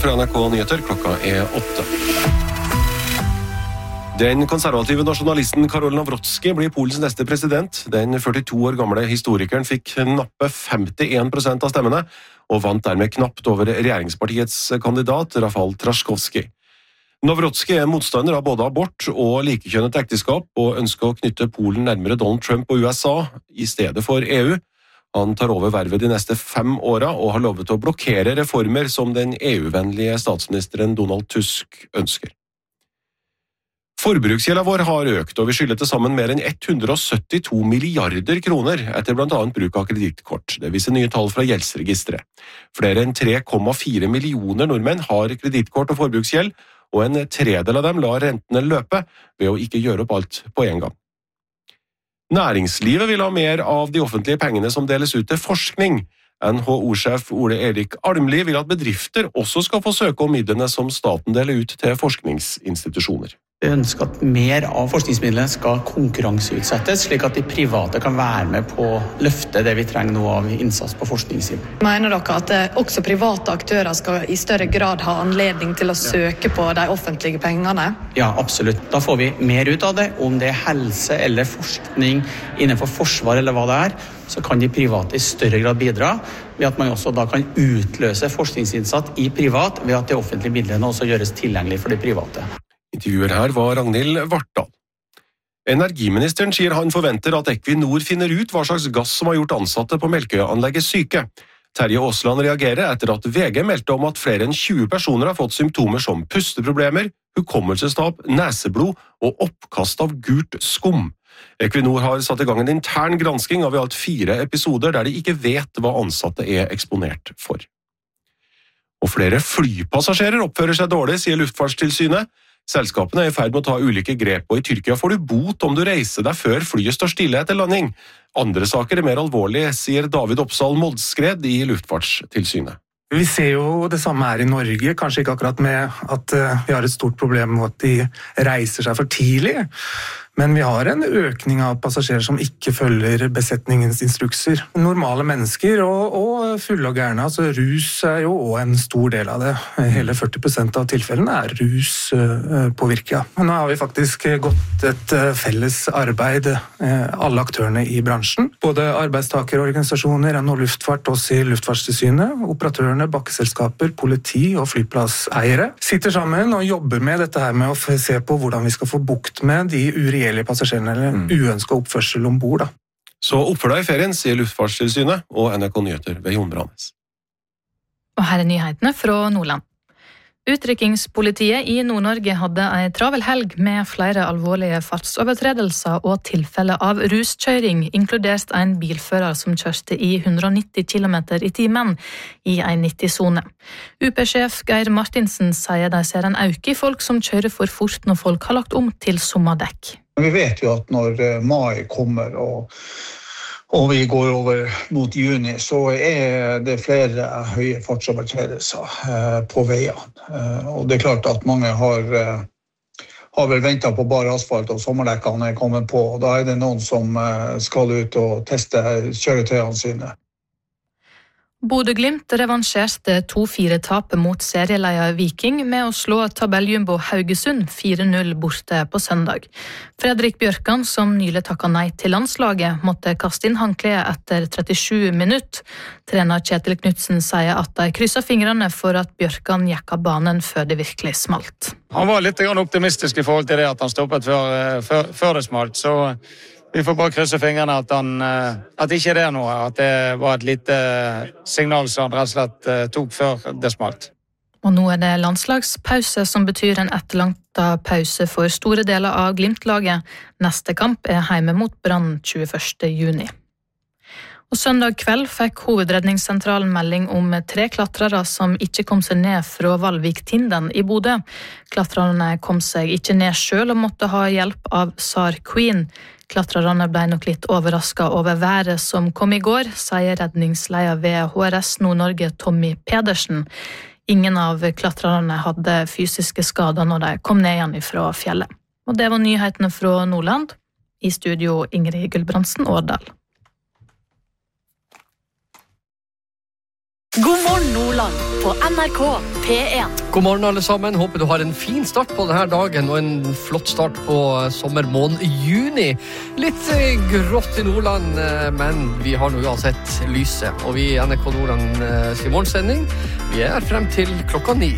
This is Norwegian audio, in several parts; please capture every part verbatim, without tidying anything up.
fra N R K Nyheter, klokka er åtte. Den konservative nasjonalisten Karol Nawrocki blir Polens neste president. Den førtito år gamle historikeren fikk knappe femtien prosent av stemmene, og vant dermed knapt over regjeringspartiets kandidat Rafał Trzaskowski. Nawrocki er motstander av både abort og likekjønnet ekteskap, og ønsker å knytte Polen nærmere Donald Trump og U S A i stedet for E U. Han tar over vervet de neste fem åra og har lovet å blokkere reformer som den E U-vennlige statsministeren Donald Tusk ønsker. Forbruksgjelda vår har økt, og vi skylder til sammen mer enn hundre og syttito milliarder kroner etter blant annet bruk av kredittkort. Det viser nye tall fra gjeldsregisteret. Flere enn tre komma fire millioner nordmenn har kredittkort og forbruksgjeld, og en tredel av dem lar rentene løpe ved å ikke gjøre opp alt på en gang. Næringslivet vil ha mer av de offentlige pengene som deles ut til forskning. N H O-sjef Ole Erik Almli vil at bedrifter også skal få søke om midlene som staten deler ut til forskningsinstitusjoner. Vi ønsker at mer av forskningsmidlene skal konkurranseutsettes, slik at de private kan være med på å løfte det vi trenger nå av innsats på forskningssiden. Mener dere at også private aktører skal i større grad ha anledning til å søke på de offentlige pengene? Ja, absolutt. Da får vi mer ut av det. Om det er helse eller forskning innenfor forsvar eller hva det er, så kan de private i større grad bidra ved at man også da kan utløse forskningsinnsats i privat ved at de offentlige midlene også gjøres tilgjengelig for de private. Intervjuer her var Ragnhild Vartdal. Energiministeren sier han forventer at Equinor finner ut hva slags gass som har gjort ansatte på Melkøya-anlegget syke. Terje Aasland reagerer etter at V G meldte om at flere enn tjue personer har fått symptomer som pusteproblemer, hukommelsestap, neseblod og oppkast av gult skum. Equinor har satt i gang en intern gransking av i alt fire episoder der de ikke vet hva ansatte er eksponert for. Og flere flypassasjerer oppfører seg dårlig, sier Luftfartstilsynet. Selskapene er i ferd med å ta ulike grep, og i Tyrkia får du bot om du reiser deg før flyet står stille etter landing. Andre saker er mer alvorlige, sier David Oppsal Moldskred i Luftfartstilsynet. Vi ser jo det samme her i Norge, kanskje ikke akkurat med at vi har et stort problem med at de reiser seg for tidlig, men vi har en økning av passasjerer som ikke følger besetningens instrukser. Normale mennesker og, og fulle og gærne, altså rus er jo også en stor del av det. Hele førti prosent av tilfellene er rus på Virkia. Men nå har vi faktisk gått et felles arbeid, alle aktørene i bransjen. Både arbeidstakerorganisasjoner, N H O Luftfart, oss i Luftfartstilsynet, operatørene, bakkeselskaper, politi og flyplasseiere sitter sammen og jobber med dette her med å se på hvordan vi skal få bukt med de ureelle passasjerene eller mm. uønsket oppførsel ombord. Så oppfør deg i ferien, sier Luftfartstilsynet og N R K Nyheter ved Jon Branes. Og her er nyhetene fra Nordland. Utrykkingspolitiet i Nord-Norge hadde en travel helg med flere alvorlige fartsovertredelser og tilfeller av ruskjøring, inkludert en bilfører som kjørte i hundre og nitti kilometer i timen i en nitti-sone. U P-sjef Geir Martinsen sier de ser en økning i folk som kjører for fort når folk har lagt om til sommerdekk. Vi vet jo at når mai kommer og Og vi går over mot juni, så er det flere høye fartsovertredelser på veiene. Og det er klart at mange har, har vel ventet på bare asfalt og sommerdekkene er kommet på. Og da er det noen som skal ut og teste kjøretøyene sine. Bodø/Glimt revansjerte to fire-tapet mot serieleder Viking med å slå tabelljumbo Haugesund fire null borte på søndag. Fredrik Bjørkan, som nylig takket nei til landslaget, måtte kaste inn håndkleet etter trettisju minutter. Trener Kjetil Knutsen sier at de krysser fingrene for at Bjørkan gikk av banen før det virkelig smalt. Han var litt optimistisk i forhold til det at han stoppet før, før, før det smalt, så vi får bare krysse fingrene at, han, at ikke det er noe, at det var et lite signal som han rett og slett tok før det smalt. Og nå er det landslagspause, som betyr en etterlengtet pause for store deler av Glimt-laget. Neste kamp er hjemme mot Brann tjueførste juni. Og søndag kveld fikk Hovedredningssentralen melding om tre klatrere som ikke kom seg ned fra Valvik-Tinden i Bodø. Klatrerne kom seg ikke ned selv og måtte ha hjelp av SAR Queen. Klatrerne ble nok litt overrasket over været som kom i går, sier redningsleder ved H R S Nord-Norge Tommy Pedersen. Ingen av klatrerne hadde fysiske skader når de kom ned igjen fra fjellet. Og det var nyhetene fra Nordland. I studio Ingrid Gulbrandsen Årdal. God morgen Nordland på N R K P en. God morgen alle sammen, håper du har en fin start på denne dagen og en flott start på sommermåneden juni. Litt grått i Nordland, men vi har nå uansett lyset. Og vi i N R K Nordland sin morgensending, vi er frem til klokka ni.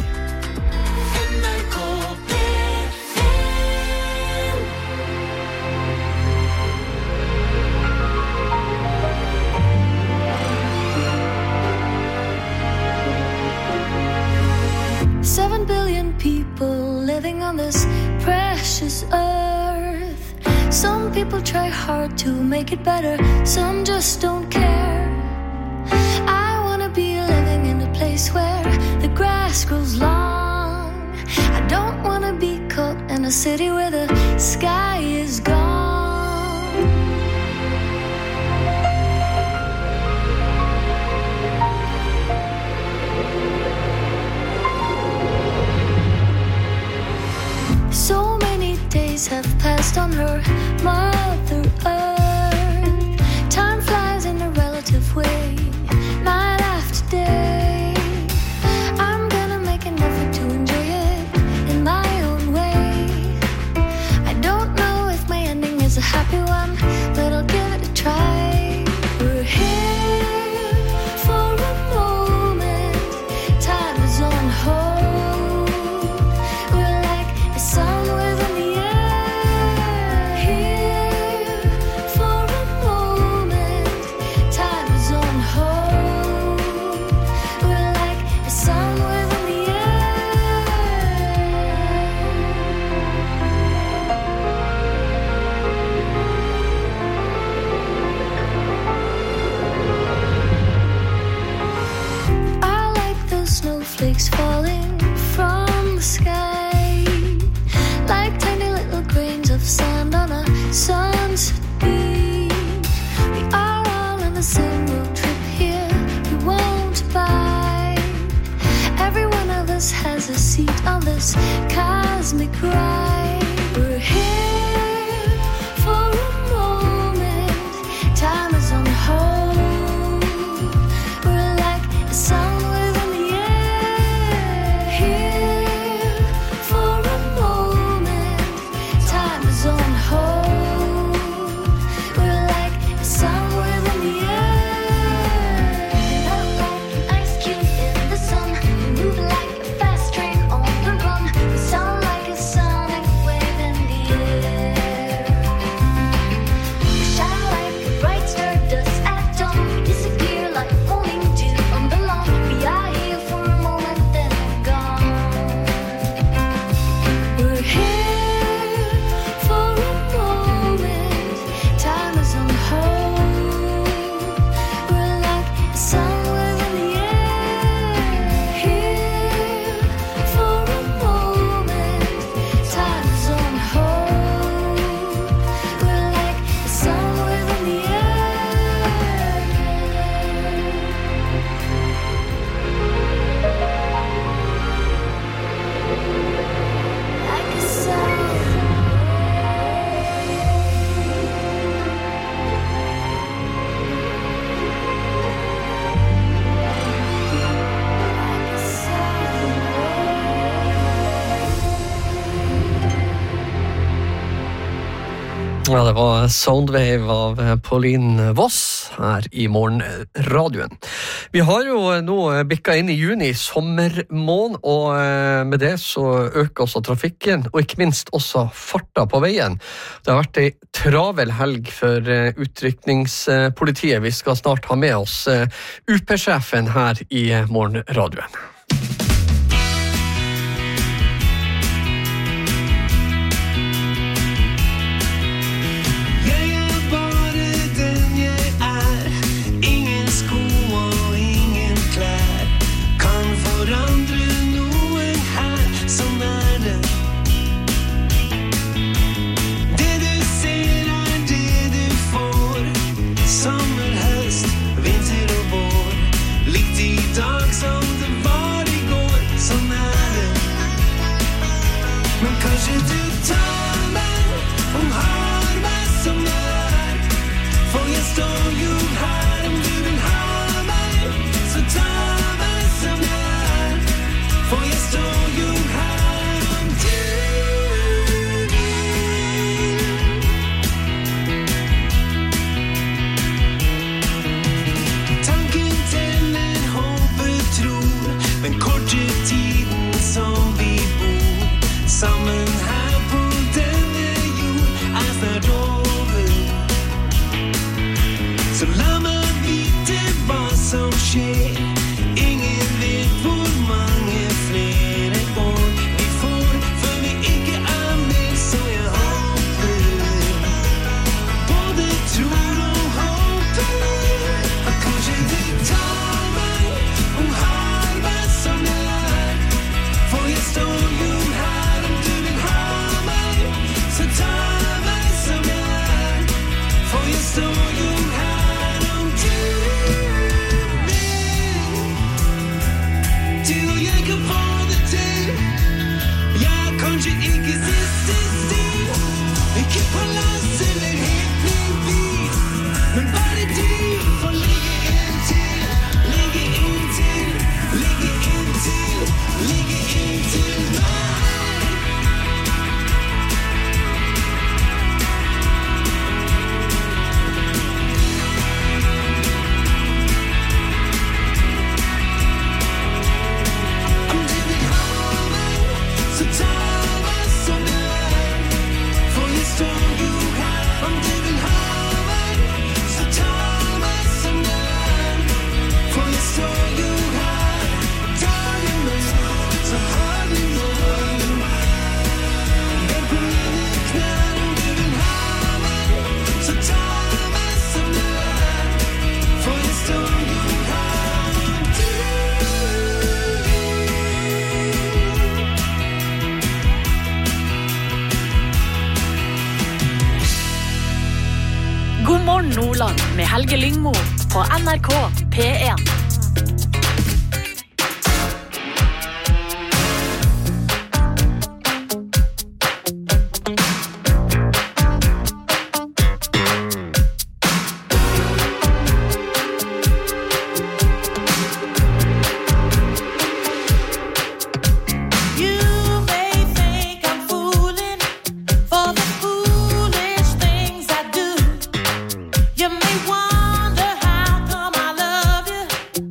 Seven billion people living on this precious earth. Some people try hard to make it better, some just don't care. I wanna be living in a place where the grass grows long. I don't wanna be caught in a city where the sky is gone. So many days have passed on her Mother Earth. Time flies in a relative way, night after day. I'm gonna make an effort to enjoy it in my own way. I don't know if my ending is a happy one, but I'll give it a try. We're here for a moment, time is on hold. We're like a song within the air. Here for a moment, time is on hold. We're like a song within the I like the snowflakes falling from the sky, like tiny little grains of sand on a sunset beach. We are all on the same road trip here, we won't bite. Every one of us has a seat on this cosmic ride. We're here for a moment, time is on hold. We're like a song within the air. Here for a moment, time is on hold. We're like a song within the air. Melt like an ice cube in the sun. We move like a fast train on the run. We sound like a sonic wave in the air. We shine like a bright star does at dawn. We disappear like falling dew on the lawn. We are here for a moment, then we're gone. We're here for a moment, time is on hold. We're like a song within the air. Here for a moment, time is on hold. We're like a song within the air. Like a song. Like a song. Ja, det var Soundwave av Pauline Voss her i morgenradioen. Vi har jo nå bikket inn i juni, sommermåned, og med det så øker også trafikken, og ikke minst også farta på veien. Det har vært en travel helg for utrykningspolitiet. Vi skal snart ha med oss U P-sjefen her i morgenradioen. Jeg er bare den jeg er. Ingen sko og ingen klær kan forandre noen her. Sånn er det. Det du ser er det du får. Sommer, høst, vinter og vår. Likt i dag som det var Så la meg vite hva som skjer. Ingen vet hvor mange flere år vi får før vi ikke er med, så jeg håper både tror og håper at kanskje du tar meg og har meg som jeg er. For jeg står jo her om du vil ha meg, så ta meg som jeg er. For jeg står jo her om du vil. Du og jeg kan få det til. Jeg er kanskje ikke siste stil, ikke på lass eller helt min bil, men bare du får ligge inntil, ligge inntil, ligge inntil, ligge inntil meg. Om du vil ha meg, så ta meg som jeg er. For jeg står jo her. Om du vil ha meg, så ta meg som jeg er. For jeg står jo her. Tar du meg, så har du meg. Vent på mine knær. Om du vil ha meg, så ta meg som jeg er. For jeg står jo her. Om du God morgen Nordland med Helge Lyngmo på N R K P en. You may think I'm fooling for the foolish things I do. You may wonder how come I love you.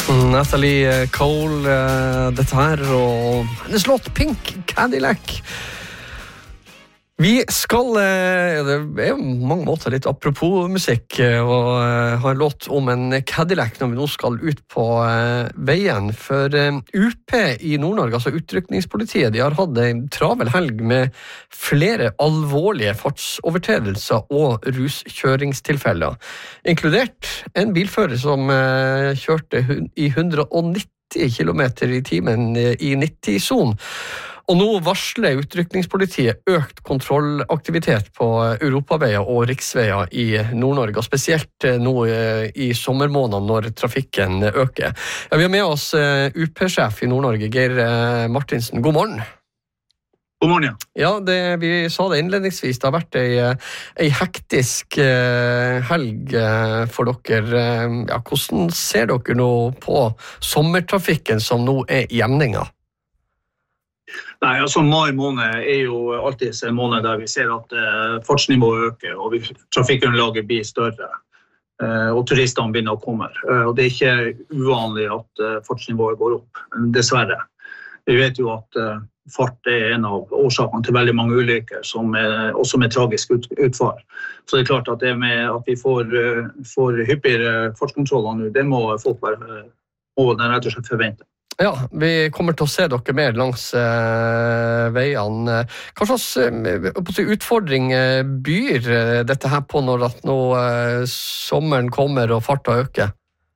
Natalie Cole, uh, dette her, og hennes låt Pink Cadillac. Vi skal, uh, det er jo mange måter litt apropos musikk, uh, og uh, ha en låt om en Cadillac når vi nå skal ut på uh, veien. For uh, U P i Nord-Norge, altså utrykningspolitiet, de har hatt en travel helg med flere alvorlige fartsovertredelser og ruskjøringstilfeller, inkludert en bilfører som uh, kjørte i hundre og nitti kilometer i timen i nitti-sonen. Og nå varsler utrykningspolitiet økt kontrollaktivitet på europaveier og riksveier i Nord-Norge, og spesielt nå i sommermånedene når trafikken øker. Ja, vi har med oss U P-sjef i Nord-Norge, Geir Martinsen. God morgen. God morgen, ja. Ja, det, vi sa det innledningsvis, det har vært ei, ei hektisk helg for dere. Ja, hvordan ser dere nå på sommertrafikken som nå er i emninga? Nei, altså mai måned er jo alltid en måned der vi ser at eh, fartsnivået øker, og vi, trafikkunderlaget blir større, eh, og turistene begynner å komme. Eh, og det er ikke uvanlig at eh, fartsnivået går opp, dessverre. Vi vet jo at eh, fart er en av årsakene til veldig mange ulykker, som er, også med tragisk ut, utfall. Så det er klart at det med at vi får, uh, får hyppigere fartskontroller nå, det må folk være, må den rett og slett forvente. Ja, vi kommer til å se dere mer langs eh, veiene. Hva slags eh, utfordring eh, byr eh, dette her på når at nå eh, sommeren kommer og farta øker?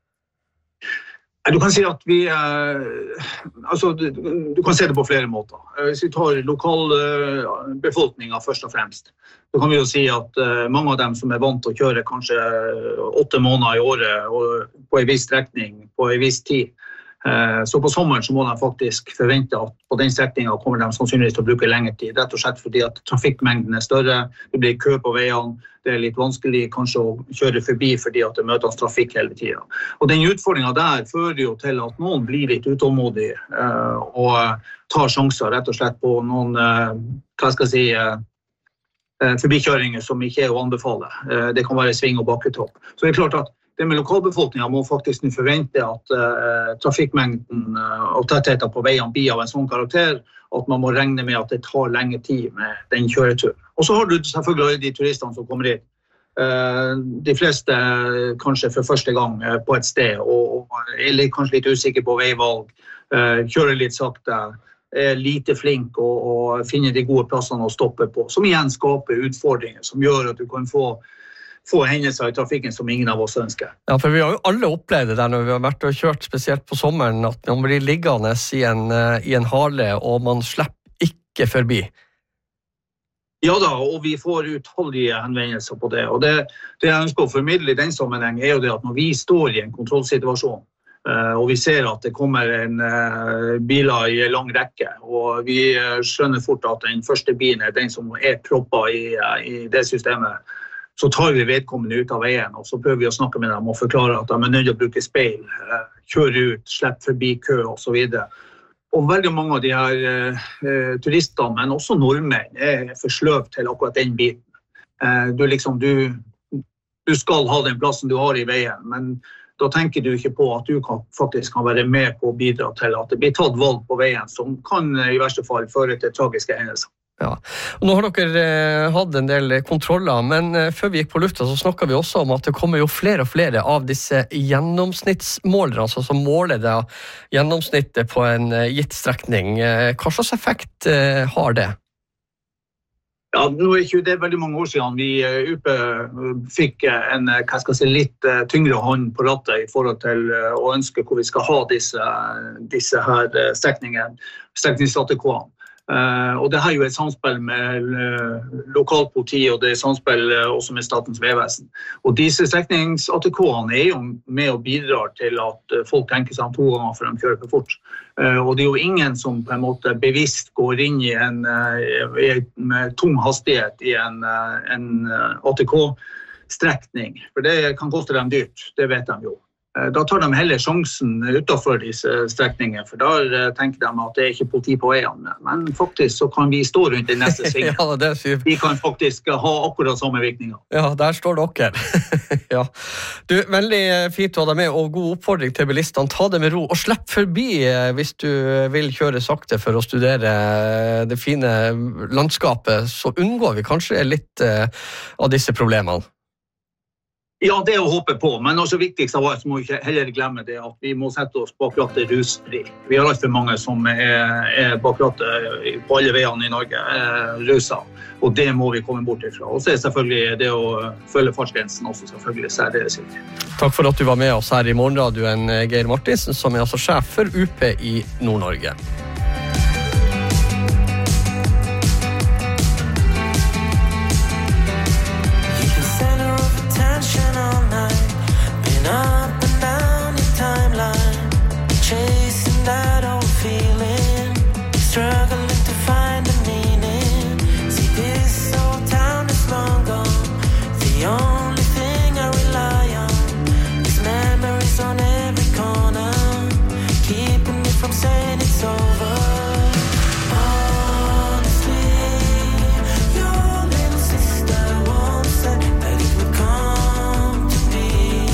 Du kan si at vi, eh, altså, du, du kan se det på flere måter. Hvis vi tar lokalbefolkningen først og fremst, så kan vi jo si at eh, mange av dem som er vant til å kjøre kanskje åtte måneder i året og på en viss strekning, på en viss tid, så på sommeren så må de faktisk forvente at på den strekningen kommer de sannsynligvis til å bruke lengre tid, rett og slett fordi at trafikkmengden er større, det blir kø på veiene, det er litt vanskelig kanskje å kjøre forbi fordi at det møtes trafikk hele tiden. Og den utfordringen der fører jo til at noen blir litt utålmodige og tar sjanser rett og slett på noen, hva skal jeg si, forbikjøringer som ikke er å anbefale. Det kan være sving og bakketopp. Så det er klart at det med lokalbefolkningen må faktisk forvente at uh, trafikkmengden uh, og tettheten på veiene blir av en sånn karakter at man må regne med at det tar lenge tid med den kjøreturen. Og så har du selvfølgelig alle de turistene som kommer inn. Uh, de fleste uh, kanskje for første gang uh, på et sted og, og er litt, kanskje litt usikker på veivalg, uh, kjører litt sakte, er lite flink og, og finner de gode plassene å stoppe på, som igjen skaper utfordringer som gjør at du kan få få hendelser i trafikken som ingen av oss ønsker. Ja, for vi har jo alle opplevd det der når vi har vært og kjørt spesielt på sommeren, at man blir liggende i en, i en hale, og man slipper ikke forbi. Ja da, og vi får utallige henvendelser på det. Og det, det jeg ønsker å formidle i den sammenheng er jo det at når vi står i en kontrollsituasjon, og vi ser at det kommer en uh, biler i en lang rekke, og vi uh, skjønner fort at den første bilen er den som er proppet i, uh, i det systemet, så tar vi vedkommende ut av veien, og så prøver vi å snakke med dem og forklare at de er nødt til å bruke speil, kjøre ut, slippe forbi kø og så videre. Og veldig mange av de her uh, turistene, men også nordmenn, er for sløv til akkurat den biten. Uh, du, liksom, du, du skal ha den plassen du har i veien, men da tenker du ikke på at du kan, faktisk kan være med på å bidra til at det blir tatt valg på veien, som kan i verste fall føre til tragiske hendelser. Ja, og nå har dere eh, hatt en del kontroller, men eh, før vi gikk på lufta så snakket vi også om at det kommer jo flere og flere av disse gjennomsnittsmålere, altså som måler det gjennomsnittet på en eh, gitt strekning. Eh, hva slags effekt eh, har det? Ja, nå er ikke det veldig mange år siden vi uh, U P fikk en uh, hva skal jeg si, litt uh, tyngre hånd på rattet i forhold til uh, å ønske hvor vi skal ha disse, disse her uh, strekningene, streknings-A T K-ene. Uh, og det her er jo et samspill med uh, lokalpoliti, og det er samspill uh, også med Statens vegvesen. Og disse streknings-A T K-ene er jo med og bidrar til at uh, folk tenker seg om to ganger for de kjører for fort. Uh, og det er jo ingen som på en måte bevisst går inn i en uh, i, med tung hastighet i en, uh, en uh, A T K-strekning. For det kan koste dem dyrt, det vet de jo. Eh, Da tar de heller sjansen utenfor disse strekningene, for da eh, tenker de at det er ikke politi på veiene. Men faktisk så kan vi stå rundt i neste sving. Ja, det sier Vi kan faktisk ha akkurat samme virkninger. Ja, der står dere. Ja. Du, veldig fint å ha deg med, og god oppfordring til bilistene. Ta det med ro, og slipp forbi eh, hvis du vil kjøre sakte for å studere eh, det fine landskapet, så unngår vi kanskje litt eh, av disse problemene. Ja, det er å håpe på, men også viktigst av alt må vi ikke heller glemme det at vi må sette oss bak rattet rusfri. Vi har alt for mange som er, er bak rattet på alle veiene i Norge, er rusa, og det må vi komme bort ifra. Og så er selvfølgelig det å følge fartsgrensen også selvfølgelig særdeles viktig. Takk for at du var med oss her i Morgenradioen, Geir Martinsen, som er altså sjef for U P i Nord-Norge. Up and down your timeline, chasing that old feeling, struggling to find a meaning. See, this old town is long gone. The only thing I rely on is memories on every corner, keeping me from saying it's over. Honestly, your little sister once said that it would come to be.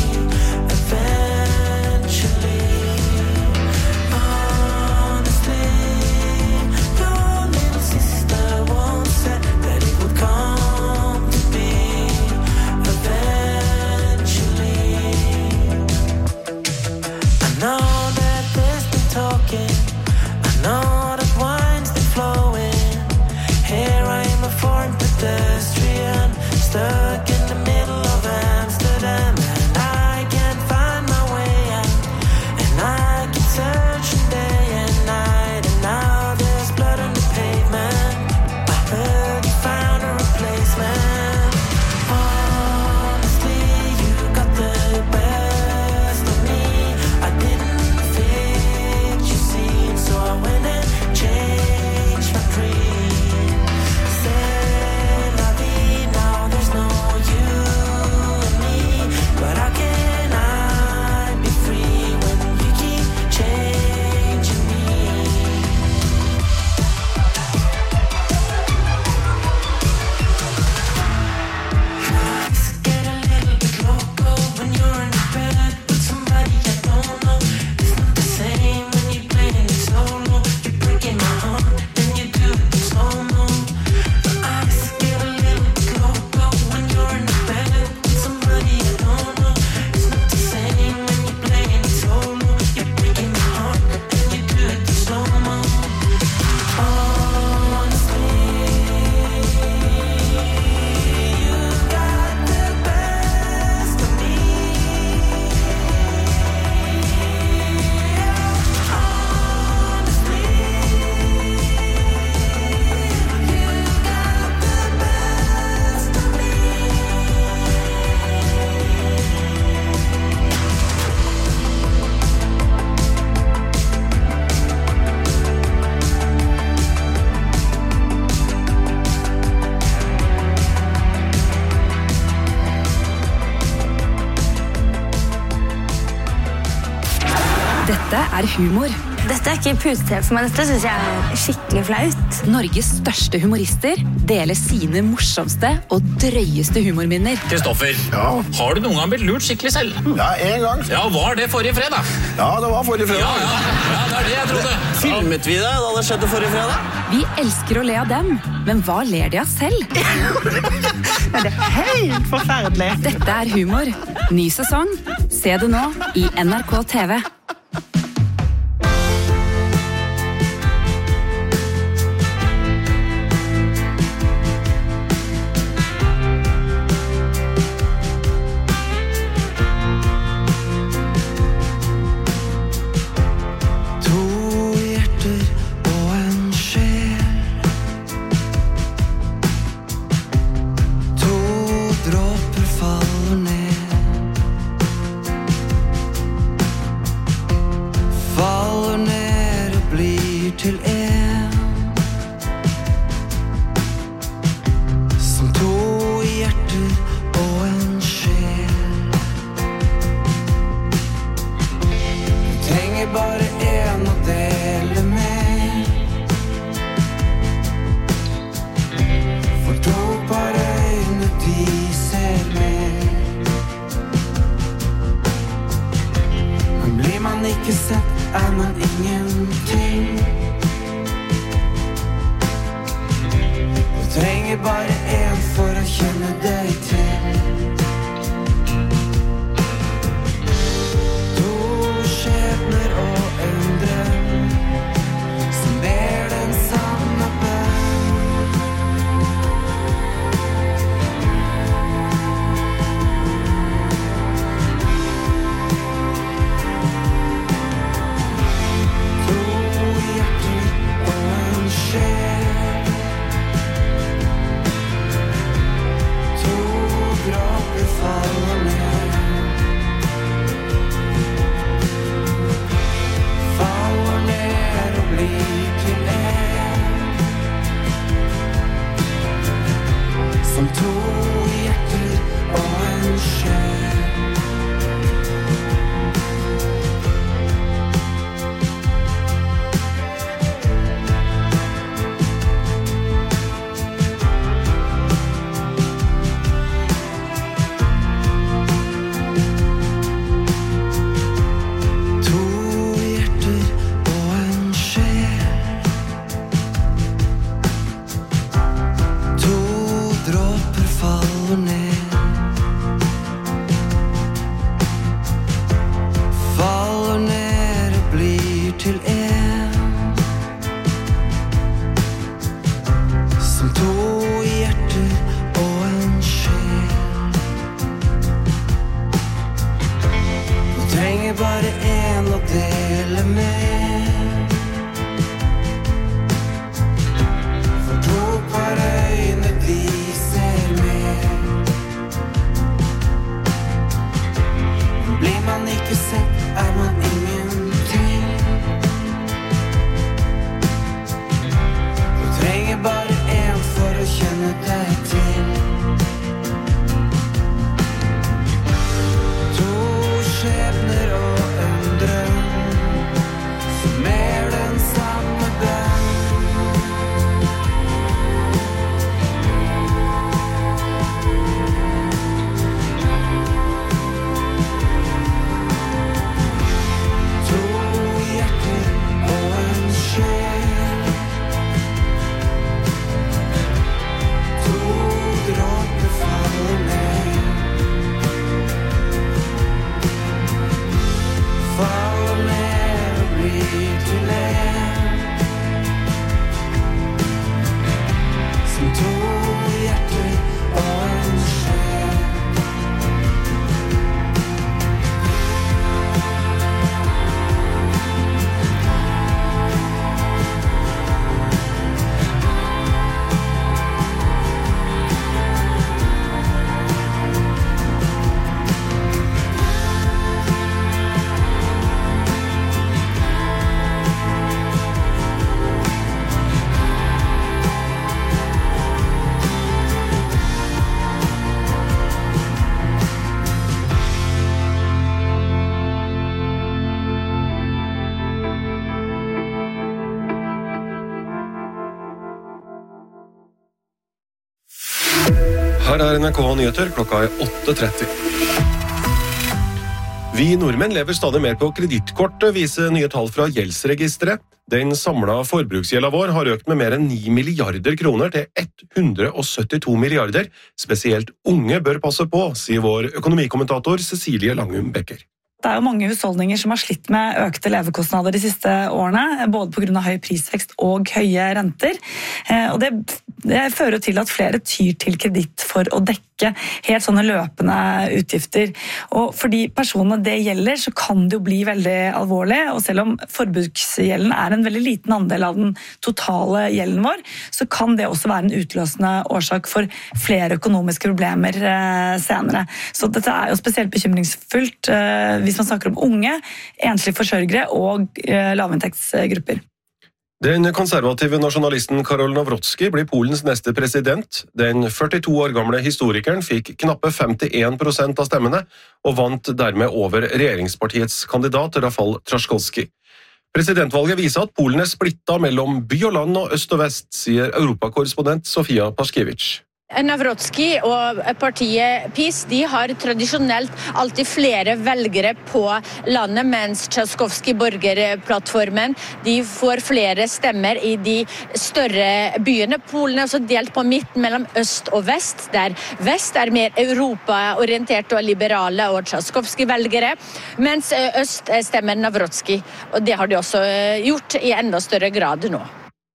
Stuck in the middle of Amsterdam, and I can't find my way out, and I keep searching day and night, and now there's blood on the pavement. I heard you found a replacement. Honestly, you got the best of me. I didn't fit your scene, so I went and changed my dream. C'est la vie, now there's no you and me, but how can I be free when you keep changing me? Get a little bit loco when you're in bed with somebody I don't know. It's not the same when you play it solo. You're breaking my heart, then you do it in slow-mo. I just get a little bit loco when you're in bed with somebody I don't know. It's not the same when you play it solo. You're breaking my heart, then you do it in slow-mo. Honestly, you got the best of me. Honestly, you got the best of me. Dette er humor. Dette er ikke pute-T V for meg, dette synes jeg er skikkelig flaut. Norges største humorister deler sine morsomste og drøyeste humorminner. Kristoffer, har du noen gang blitt lurt skikkelig selv? Ja, en gang. Ja, var det forrige fredag? Ja, det var forrige fredag. Ja, ja, ja, det er det jeg trodde. Filmet vi det da det skjedde forrige fredag? Vi elsker å le av dem, men hva ler de av selv? Det er helt forferdelig. Dette er humor. Ny sesong. Se det nå i N R K T V. To hjerter og en sjel. To dråper faller ned. Faller ned og blir til en. Som to hjerter og en sjel. trenger bare en å dele med. For to par øyne, de ser mer. Men blir man ikke sett, er man ingenting. Du trenger bare en for å kjenne deg til. To skjebner og en drøm som ber den samme bønn. To hjerter og en sjel. To dråper faller ned. Faller ned og blir til en. Som to hjerter og en sjel. To hjerter og en sjel. To dråper faller ned. Faller ned og blir til en. Som to hjerter og en sjel. Du trenger bare en å dele med. For to par øyne, de ser mer. Blir man ikke sett, er man ingenting. Du trenger bare en for å kjenne deg til. To skjebner og en drøm som er den samme bønn. To hjerter og en sjel. To dråper faller ned. Faller ned og blir til en. Som to hjerter og en sjel. Her er N R K Nyheter, klokka er åtte tretti. Vi nordmenn lever stadig mer på kredittkortet, viser nye tall fra gjeldsregisteret. Den samlede forbruksgjelda vår har økt med mer enn ni milliarder kroner til hundre og syttito milliarder. Spesielt unge bør passe på, sier vår økonomikommentator Cecilie Langum Becker. Det er jo mange husholdninger som har slitt med økte levekostnader de siste årene, både på grunn av høy prisvekst og høye renter. Og det, det fører til at flere tyr til kreditt for å dekke helt sånne løpende utgifter. Og for de personene det gjelder, så kan det jo bli veldig alvorlig, og selv om forbruksgjelden er en veldig liten andel av den totale gjelden vår, så kan det også være en utløsende årsak for flere økonomiske problemer senere. Så dette er jo spesielt bekymringsfullt hvis man snakker om unge, enslige forsørgere og lavinntektsgrupper. Den konservative nasjonalisten Karol Nawrocki blir Polens neste president. Den førtito år gamle historikeren fikk knappe femtien prosent av stemmene, og vant dermed over regjeringspartiets kandidat Rafał Trzaskowski. Presidentvalget viser at Polen er splittet mellom by og land og øst og vest, sier europakorrespondent Sofia Paskiewicz. Nawrocki og partiet PiS de har tradisjonelt alltid flere velgere på landet, mens Trzaskowski borgerplattformen de får flere stemmer i de større byene. Polen er også delt på midten mellom øst og vest, der vest er mer europaorientert og liberale og Trzaskowski-velgere, mens øst stemmer Nawrocki, og det har de også gjort i enda større grad nå.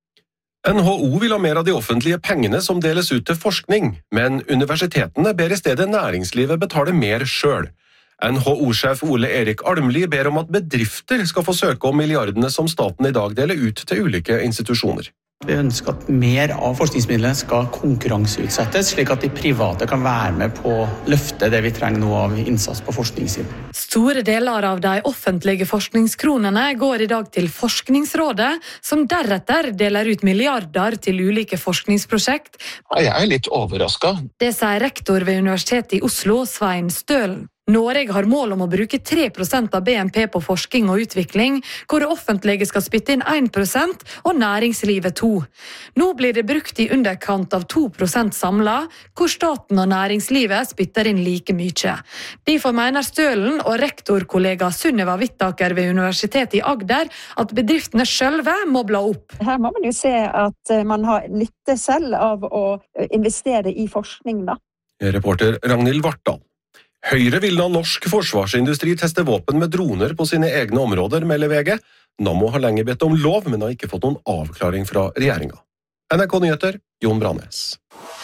N H O vil ha mer av de offentlige pengene som deles ut til forskning, men universitetene ber i stedet næringslivet betale mer selv. N H O-sjef Ole Erik Almli ber om at bedrifter skal få søke om milliardene som staten i dag deler ut til ulike institusjoner. Vi ønsker at mer av forskningsmidlene skal konkurranseutsettes, slik at de private kan være med på å løfte det vi trenger nå av innsats på forskningssiden. Store deler av de offentlige forskningskronene går i dag til Forskningsrådet, som deretter deler ut milliarder til ulike forskningsprosjekt. Jeg er litt overrasket. Det sier rektor ved Universitetet i Oslo, Svein Stølen. Norge har mål om å bruke tre prosent av B N P på forskning og utvikling, hvor det offentlige skal spytte inn én prosent og næringslivet to. Nå blir det brukt i underkant av to prosent samlet, hvor staten og næringslivet spytter inn like mye. Derfor mener Stølen og rektorkollega Sunniva Wittaker ved Universitetet i Agder at bedriftene selv må bla opp. Her må man jo se at man har nytte selv av å investere i forskning, da. Reporter Ragnhild Vartdal. Høyre vil la norsk forsvarsindustri teste våpen med droner på sine egne områder, melder V G. Nammo har lenge bedt om lov, men har ikke fått noen avklaring fra regjeringen. N R K Nyheter, Jon Brannes.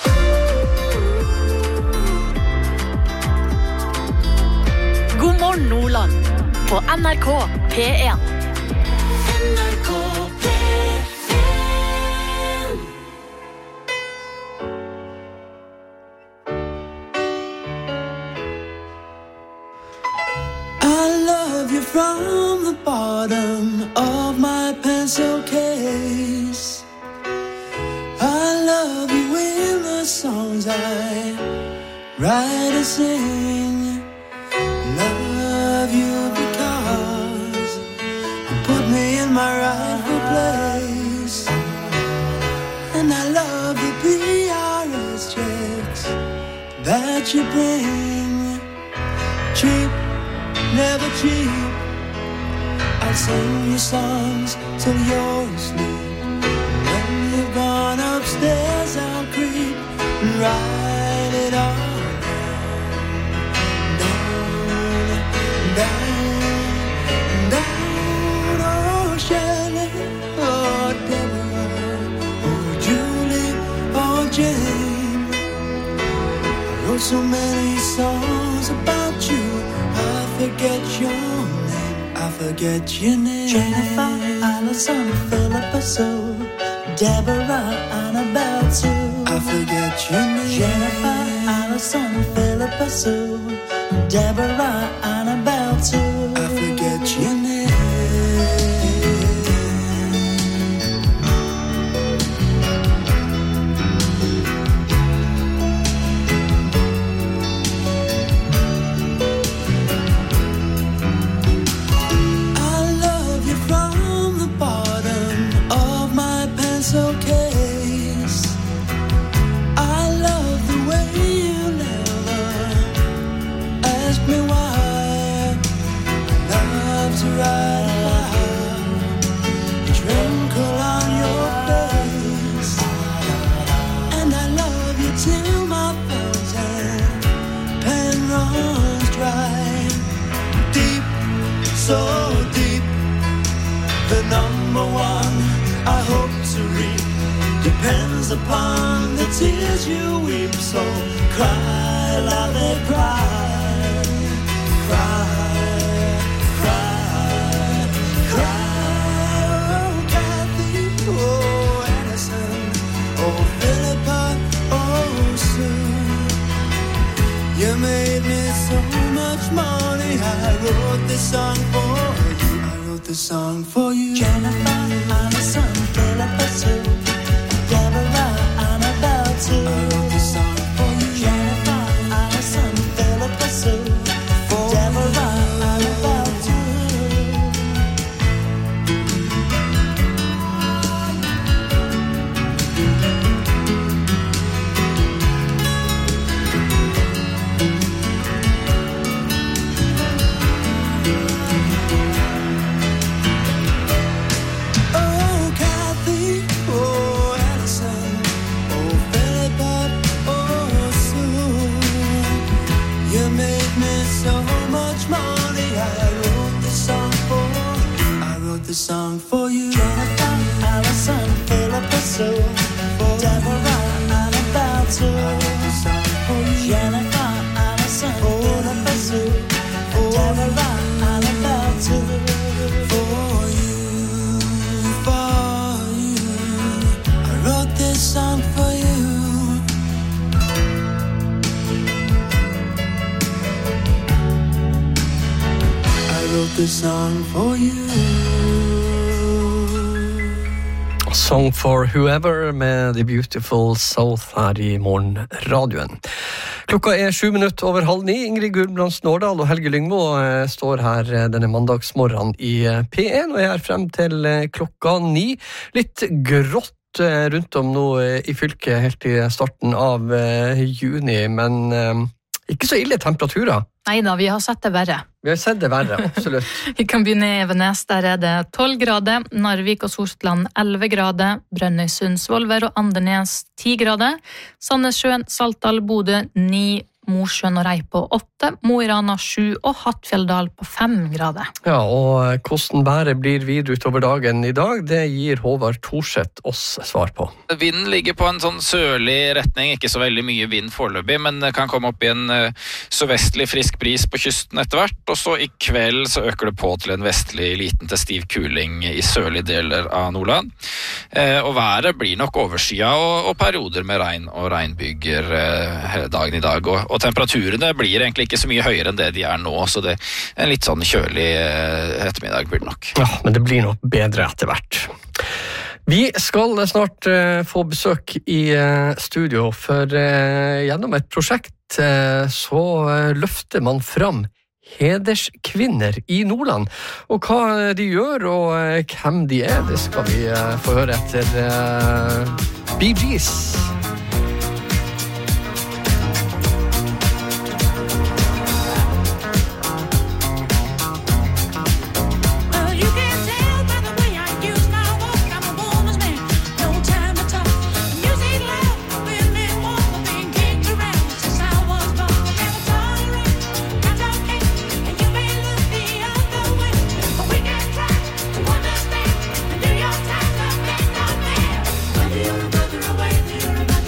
God morgen Nordland på N R K P en. N R K P en. I love you from the bottom of my pencil case. I love you in the songs I write and sing. Love you because you put me in my rightful place. And I love the P R S checks that you bring. Cheap, never cheap. I'll sing you songs till you're asleep. When you've gone upstairs, I'll creep and write it all down, down, down. Oh, Shelley, oh, Deborah, oh, Julie, oh, Jane. I wrote so many songs about you, I forget your name, I forget your name. Jennifer, Allison, Philippa Sue, Deborah, Annabelle Sue. I forget your name. Jennifer, Allison, Philippa Sue, Deborah, Annabelle Sue. I forget your name. So deep, the number one I hope to reap depends upon the tears you weep. So cry, love it, cry, cry, cry, cry. Oh, Kathy, oh, Edison, oh, Philippa, oh, Sue. You made me so much money. I wrote this song for you. I wrote this song for you. Jennifer, Allison, song for you. Jennifer Allison, Philippa Sue, Deborah Annabelle too. Jennifer Allison, Philippa Sue, Deborah Annabelle too. For you, for you, I wrote this song for you. I wrote this song for you. Song for Whoever med The Beautiful South her i morgenradioen. Klokka er sju minutter over halv ni. Ingrid Gulbrands Nordal og Helge Lyngmo eh, står her eh, denne mandagsmorgen i eh, P en og er her frem til eh, klokka ni. Litt grått eh, rundt om nå eh, i fylket helt i starten av eh, juni, men eh, ikke så ille temperaturer. Neida, vi har sett det verre. Vi har sett det verre, absolutt. Vi kan begynne i Evenes, der er det tolv grader, Narvik og Sortland elleve grader, Brønnøysund, Svolvær og Andenes ti grader, Sandnessjøen, Saltdal, Bodø ni, Mosjøen og Reipo åtte, Mo i Rana sju og Hattfjelldal på fem grader. Ja, og hvordan været blir videre utover dagen i dag, det gir Håvard Thorseth oss svar på. Vinden ligger på en sånn sørlig retning, ikke så veldig mye vind foreløpig, men det kan komme opp i en uh, sørvestlig frisk bris på kysten etter hvert, og så i kveld så øker det på til en vestlig liten til stiv kuling i sørlige deler av Nordland. Uh, og været blir nok overskya og, og perioder med regn og regnbyger uh, dagen i dag, og, og temperaturene blir egentlig ikke så mye høyere enn det de er nå, så det er en litt sånn kjølig uh, ettermiddag blir det nok. Ja, men det blir nok bedre etter hvert. Vi skal snart uh, få besøk i uh, studio, for uh, gjennom et prosjekt uh, så uh, løfter man fram hederskvinner i Nordland. Og hva de gjør og uh, hvem de er, det skal vi uh, få høre etter uh, Bee Gees. Away,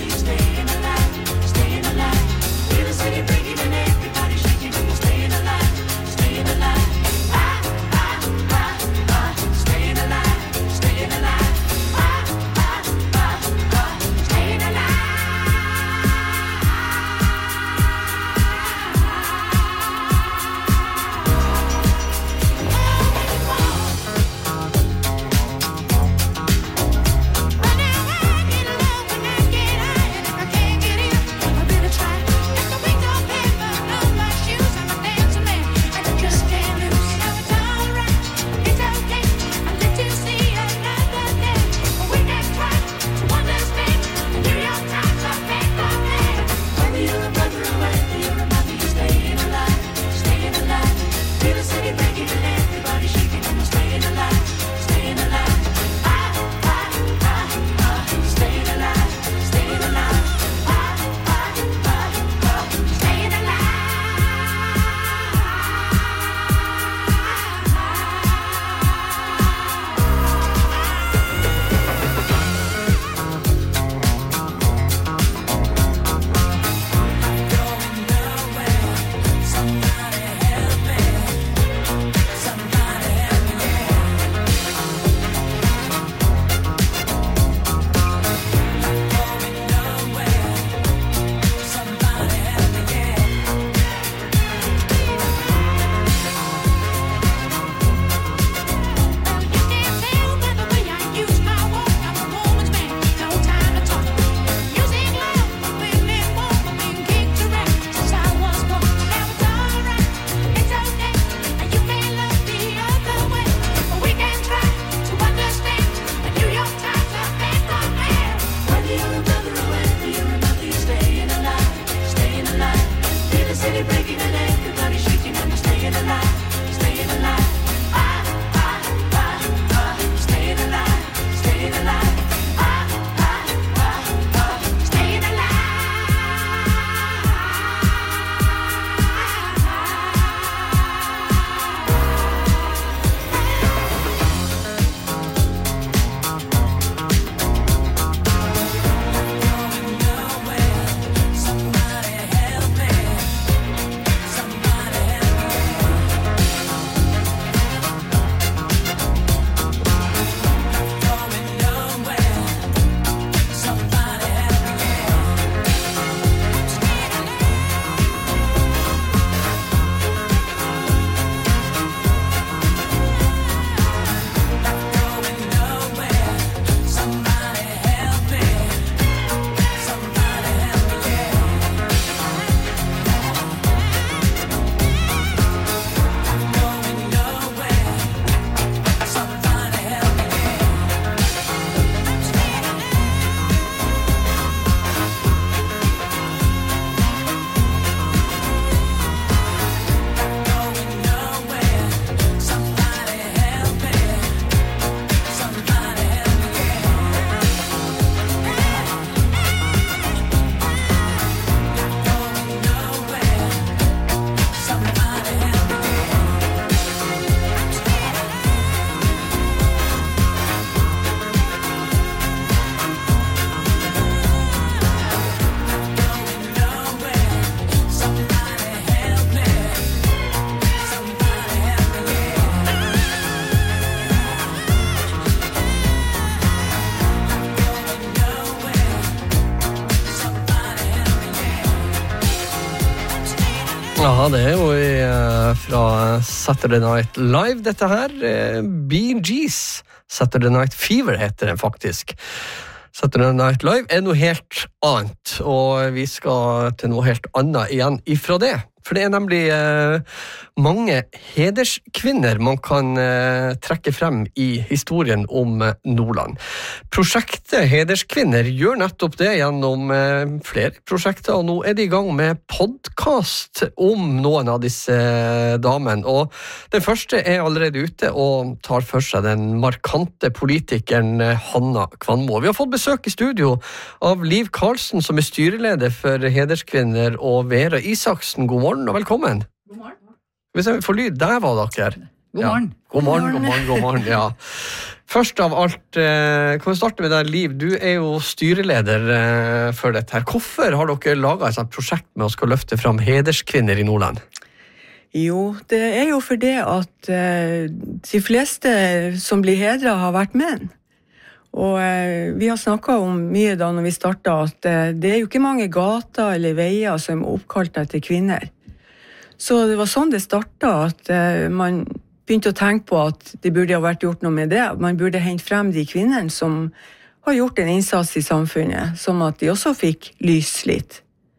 Ja, det er jo eh, fra Saturday Night Live, dette her. Eh, Bee Gees. Saturday Night Fever heter den faktisk. Saturday Night Live er noe helt annet, og vi skal til noe helt annet igjen ifra det. For det er nemlig eh, mange hederskvinner man kan eh, trekke frem i historien om eh, Nordland. Prosjektet Hederskvinner gjør nettopp det gjennom eh, flere prosjekter, og nå er de i gang med podcast om noen av disse eh, damene. Og den første er allerede ute og tar for seg den markante politikeren eh, Hanna Kvanmo. Vi har fått besøk i studio av Liv Karlsen, som er styreleder for Hederskvinner, og Vera Isaksen. God morgen. Og velkommen. God morgen. Hvis jeg får lyd, der var dere. God morgen. Ja. God morgen, god morgen, god morgen, ja. Først av alt, eh, kan vi starte med deg, Liv. Du er jo styreleder eh, for dette her. Hvorfor har dere laget et sånt prosjekt med å skal løfte fram hederskvinner i Nordland? Jo, det er jo fordi at eh, de fleste som blir hedret har vært menn. Og eh, vi har snakket om mye da når vi startet at eh, det er jo ikke mange gater eller veier som er oppkalt etter kvinner. Så det var sånn det startet, at eh, man begynte å tenke på at det burde ha vært gjort noe med det. Man burde hente frem de kvinnene som har gjort en innsats i samfunnet, som at de også fikk lys litt.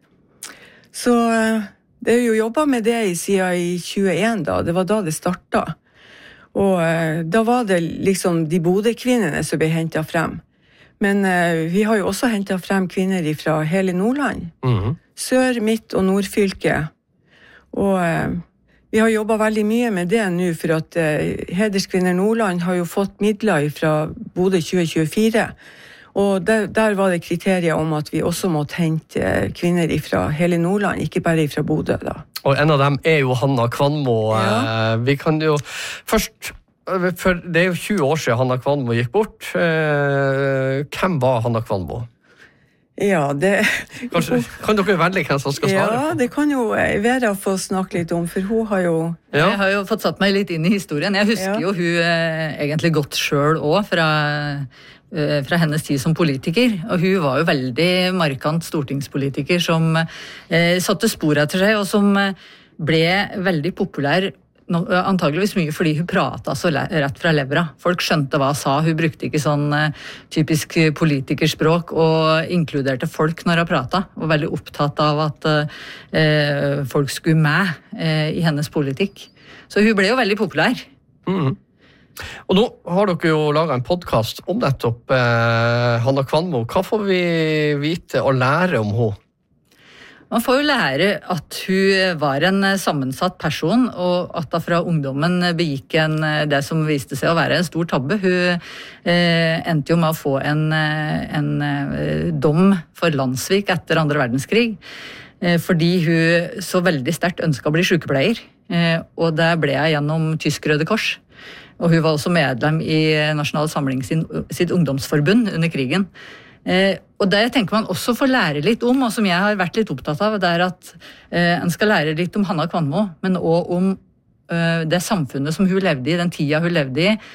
Så eh, det er jo jobbet med det i siden i tjueen da, det var da det startet. Og eh, da var det liksom de Bodø-kvinnene som ble hentet frem. Men eh, vi har jo også hentet frem kvinner fra hele Nordland. Mhm. Sør-, Midt- og Nordfylke. Og eh, vi har jobbet veldig mye med det nå, for at eh, Hederskvinner Nordland har jo fått midler fra Bodø tjue tjuefire. Og der, der var det kriterier om at vi også måtte hente eh, kvinner fra hele Nordland, ikke bare fra Bodø da. Og en av dem er jo Hanna Kvanmo. Ja. Eh, Vi kan jo først, for det er jo tjue år siden Hanna Kvanmo gikk bort. Eh, Hvem var Hanna Kvanmo? Ja, det... Kanskje, kan dere velge hvem som skal svare? Ja, det kan jo Vera få snakke litt om, for hun har jo... Ja. Jeg har jo fått satt meg litt inn i historien. Jeg husker Ja. jo hun eh, egentlig godt selv også fra, eh, fra hennes tid som politiker. Og hun var jo veldig markant stortingspolitiker som eh, satte spor etter seg, og som eh, ble veldig populær, no, antageligvis mye fordi hun pratet så le, rett fra levra. Folk skjønte hva hun sa. Hun brukte ikke sånn eh, typisk politikerspråk og inkluderte folk når hun pratet, og veldig opptatt av at eh, folk skulle med eh, i hennes politikk. Så hun ble jo veldig populær. Mhm. Og nå har dere jo laget en podcast om nettopp eh, Hanna Kvanmo. Hva får vi vite og lære om henne? Man får jo lære at hun var en sammensatt person, og at da fra ungdommen begikk en, det som viste seg å være en stor tabbe. Hun eh, endte jo med å få en, en eh, dom for landssvik etter andre verdenskrig, eh, fordi hun så veldig sterkt ønsket å bli sykepleier, eh, og det ble jeg gjennom Tysk Røde Kors. Og hun var også medlem i Nasjonal Samling sin, sitt ungdomsforbund under krigen. Eh, og det tenker man også får lære litt om, og som jeg har vært litt opptatt av, det er at eh, en skal lære litt om Hanna Kvanmo, men også om eh, det samfunnet som hun levde i, den tida hun levde i,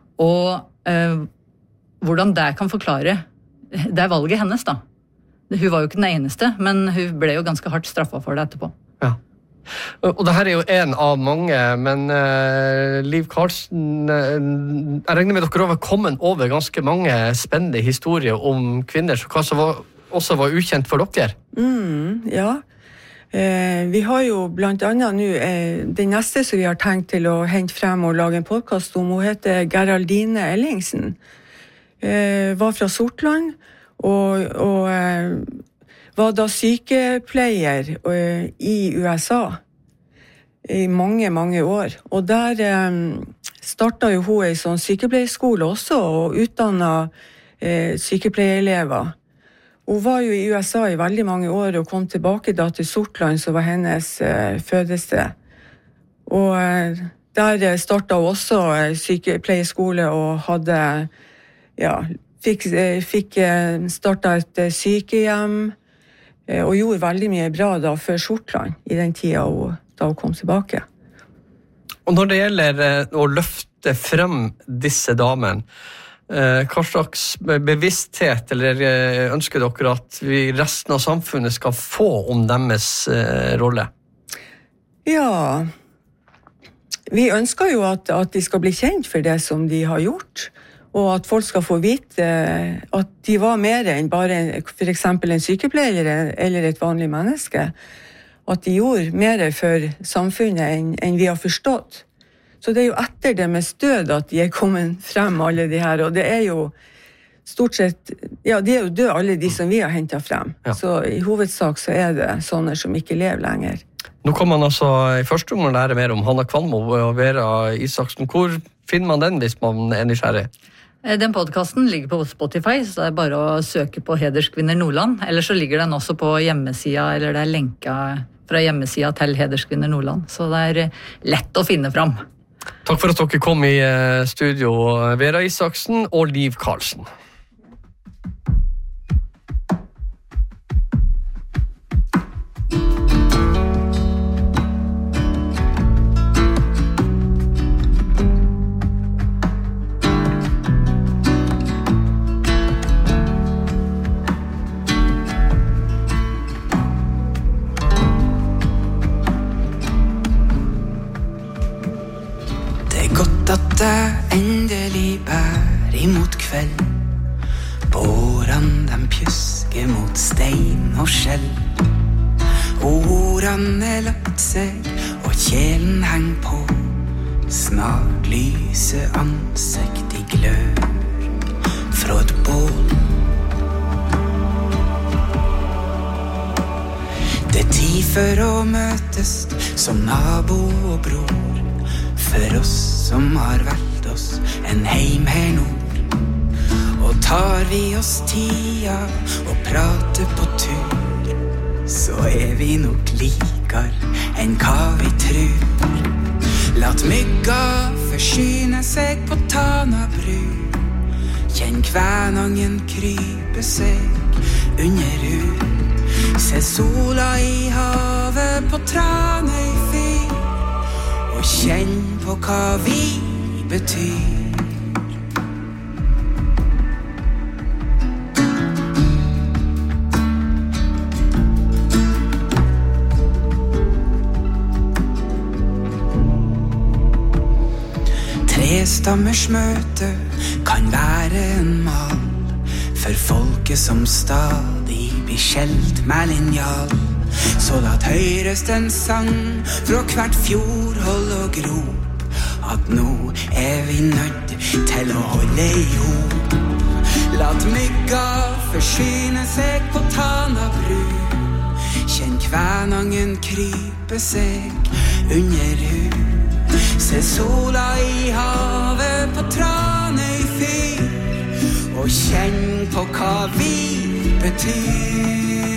og eh, hvordan det kan forklare det er valget hennes da. Hun var jo ikke den eneste, men hun ble jo ganske hardt straffet for det etterpå. Ja. Og det her er jo en av mange, men uh, Liv Karlsen, uh, jeg regner med dere har kommet over ganske mange spennende historier om kvinner, så hva som var, også var ukjent for dere? Mm, ja. Eh, vi har jo blant annet nå, eh, den neste som vi har tenkt til å hente frem og lage en podcast om, hun heter Geraldine Ellingsen. Eh, var fra Sortland, og, og eh, var da sykepleier eh, i U S A i mange, mange år. Og der eh, startet jo hun i sånn sykepleierskole også, og utdannet eh, sykepleierelever. Hun var jo i U S A i veldig mange år, og kom tilbake da til Sortland, som var hennes eh, fødested. Og eh, der startet hun også eh, sykepleierskole, og hadde, ja, fikk, eh, fikk eh, startet et eh, sykehjem, og gjorde veldig mye bra da før Sortland, i den tida hun, da hun kom tilbake. Og når det gjelder å løfte frem disse damene, hva slags bevissthet eller ønsker dere at vi resten av samfunnet skal få om deres rolle? Ja, vi ønsker jo at, at de skal bli kjent for det som de har gjort, og at folk skal få vite at de var mer enn bare en, for eksempel en sykepleier eller et vanlig menneske. At de gjorde mer for samfunnet enn, enn vi har forstått. Så det er jo etter deres død at de er kommet frem, alle de her, og det er jo stort sett, ja, de er jo døde alle de som vi har hentet frem. Ja. Så i hovedsak så er det sånne som ikke lever lenger. Nå kan man altså i første omgang lære mer om Hanna Kvalmo og Vera Isaksen. Hvor finner man den hvis man er nysgjerrig? Den podcasten ligger på Spotify, så det er bare å søke på Hederskvinner Nordland. Eller så ligger den også på hjemmesida, eller det er lenka fra hjemmesida til Hederskvinner Nordland. Så det er lett å finne fram. Takk for at dere kom i studio, Vera Isaksen og Liv Karlsen. At det endelig bær imot kveld. Bårene dem pjusker mot stein og skjell. Ordene er lagt seg og kjelen heng på. Snart lyser ansikt i glør fra et bål. Det er tid for å møtes som nabo og bror. For oss som har valgt oss en heim her nord. Og tar vi oss tida og prater på tur, så er vi nok likere enn hva vi tror. Lat mygga forsyne seg på Tana bru. Kjenn kvenangen krype seg under hud. Se sola i havet på Tranøy fyr. Og kjenn på hva vi betyr. Trestammers møte kan være en mal for folket som stadig blir skjelt med linjal. Så lat høyres den sang fra hvert fjordhold og grop, at nå er vi nødt til å holde ihop. Lat mygga forsyne seg på Tana bru. Kjenn kvenangen krype seg under hud. Se sola i havet på Tranøy fyr. Og kjenn på hva vi betyr.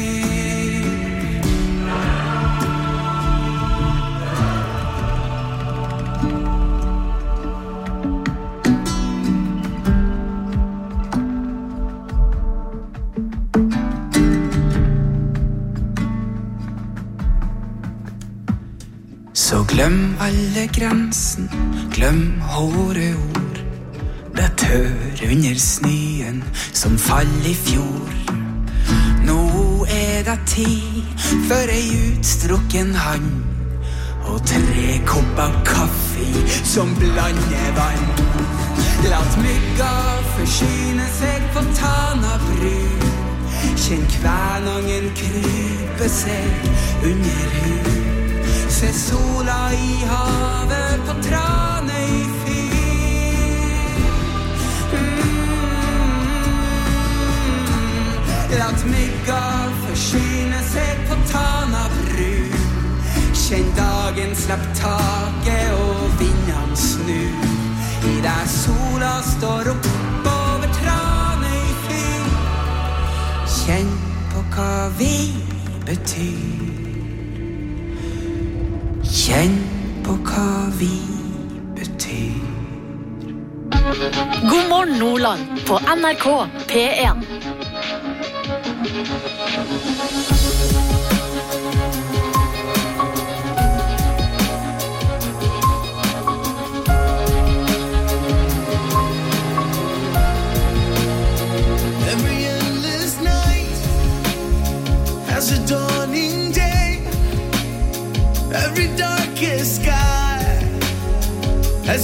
Så glem alle grensen, glem hårde ord. Det tør under snøen som fall i fjor. Nå er det tid for ei utstrukken hand, og tre kopper kaffe som blander vann. Lat mygga forsyne seg på Tana bru. Kjenn kvenangen krype seg under hud. Se sola i havet på Tranøy fyr. Mm. Lat mygga forsyne seg på Tana bru. Kjenn dagen slapp taket og vindene snu. I der sola står opp over Tranøy fyr. Kjenn på hva vi betyr. Kjenn på hva vi betyr. God morgen Nordland på N R K P en. Every endless night has a dawning day. Every dark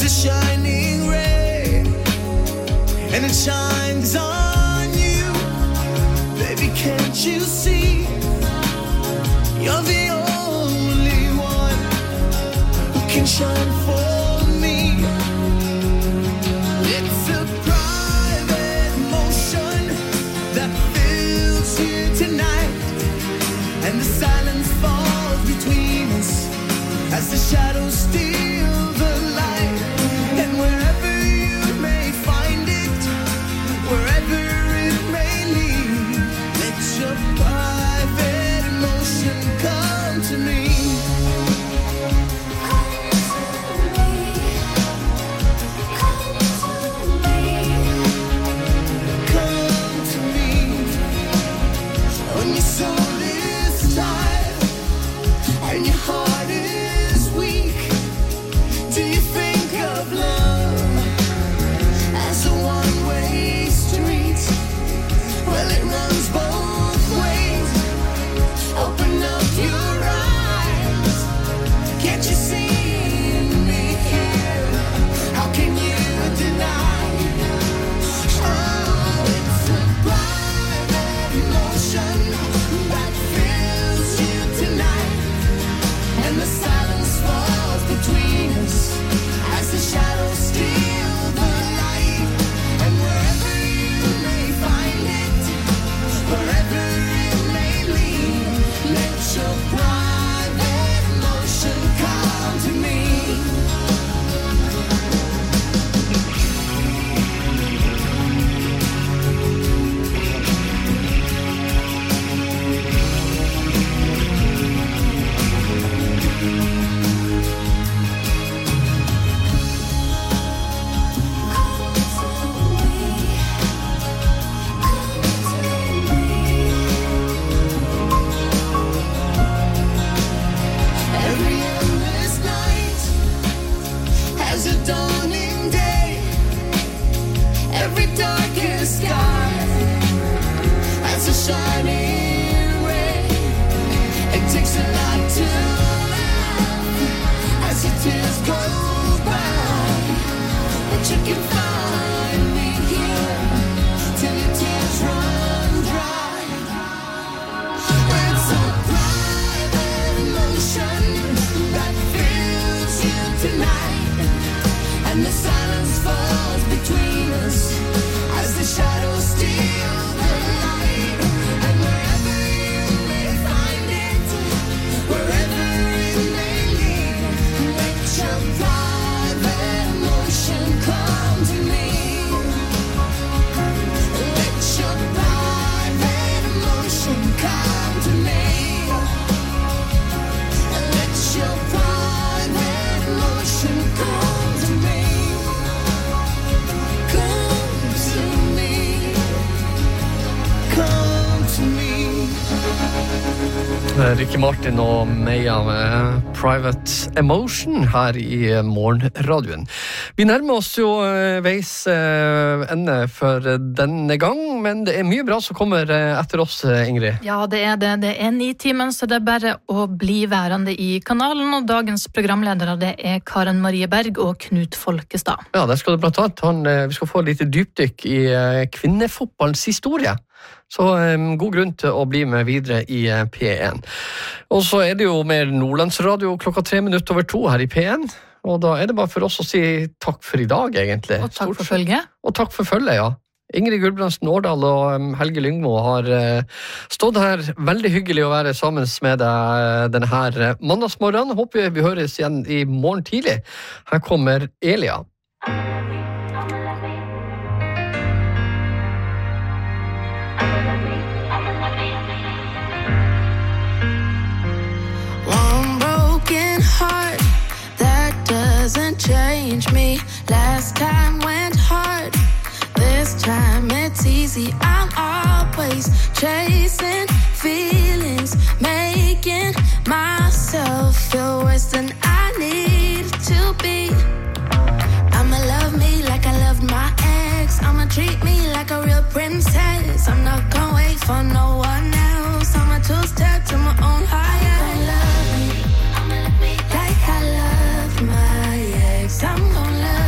is a shining ray, and it shines on you. Baby, can't you see? You're the only one who can shine for me. It's a private motion that fills you tonight, and the silence falls between us as the shadows steal the light. And wherever you may find it, wherever it may lead, let your private emotion come to me. Come to me. When your soul is tired and your heart is weak, do you think of love as a one-way street? Well, it runs both ways. Open up your eyes. Can't you see me here? How can you deny? Oh, it's a private emotion that fills you tonight, and the silence falls between us as the shadows steal the light. And wherever you may find it, wherever it may lead, let your private emotion come to me. Every endless night has a dawning day. Every darkest sky has a shining ray. It takes a lot to laugh as your tears go by, but you can find me here till your tears run dry. It's a private emotion that fills you tonight, and the silence falls between us as the shadows steal the light. And wherever you may find it, wherever it may lead, let your private emotion come to me. Let your private emotion come to me. Let your private emotion come to me. Come to me. Come to me. Ricky Martin og Meia med Private Emotion her i Morgenradioen. Vi nærmer oss jo eh, veis eh, ende for denne gang, men det er mye bra som kommer eh, etter oss, eh, Ingrid. Ja, det er det. Det er ni timen, så det er bare å bli værende i kanalen, og dagens programledere det er Karen Marie Berg og Knut Folkestad. Ja, der skal det blant annet han, eh, vi skal få et lite dypdykk i eh, kvinnefotballens historie. Så um, god grunn til å bli med videre i uh, P en. Og så er det jo mer Nordlandsradio klokka tre minutter over to her i P en. Og da er det bare for oss å si takk for i dag, egentlig. Og takk for følget. Og takk for følget, ja. Ingrid Gulbrandsen Årdal og um, Helge Lyngmo har uh, stått her. Veldig hyggelig å være sammen med deg uh, denne her uh, mandagsmorgen. Håper vi høres igjen i morgen tidlig. Her kommer Elia. One broken heart that doesn't change me. Last time went hard, this time it's easy. I'm always chasing feelings, making myself feel worse than I need to be. I'ma love me like I loved my ex. I'ma treat me like a real princess. I'm not gonna wait for no one else. I'ma two-step to my own higher. I'ma love me like I loved my ex. I'm gonna love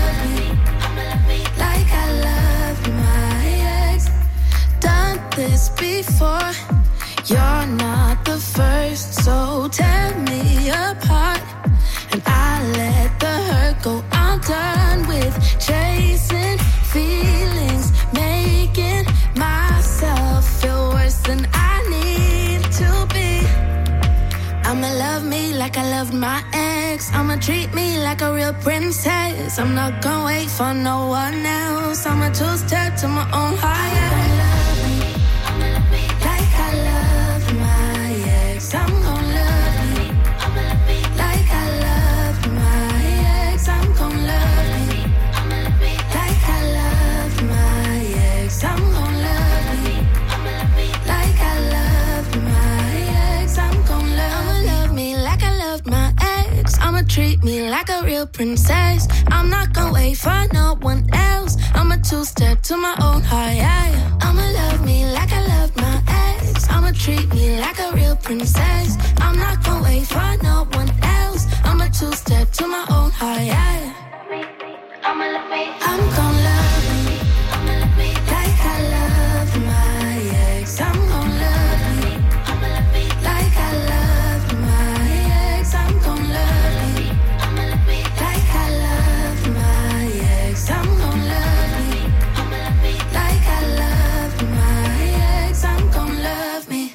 before. You're not the first, so tear me apart. And I let the hurt go. I'm done with chasing feelings, making myself feel worse than I need to be. I'ma love me like I loved my ex. I'ma treat me like a real princess. I'm not gonna wait for no one else. I'ma two-step to my own heart. I'ma love me, I'ma love me like I loved my ex. I'm gonna love me, I'ma love me like I loved my ex. I'm gonna love me, I'ma love me like I loved my ex. I'm gonna love me, I'ma love me like I loved my ex. I'm gonna love, love me like I loved my ex. I'ma treat me like a real princess. I'm not gonna wait for no one else. I'ma two-step to my own heart, yeah, yeah. I'ma love me like I loved my ex. I'ma treat me like a real princess. I'm not gonna wait for no one else. I'ma two-step to my own heart, yeah, yeah. I'ma love me, I'm gonna love me, I'ma love me like I loved my ex. I'm gonna love me, I'ma love me like I loved my ex. I'm gonna love me, I'ma love me like I loved my ex. I'm gonna love me, I'ma love me like I loved my ex. I'm gonna love me.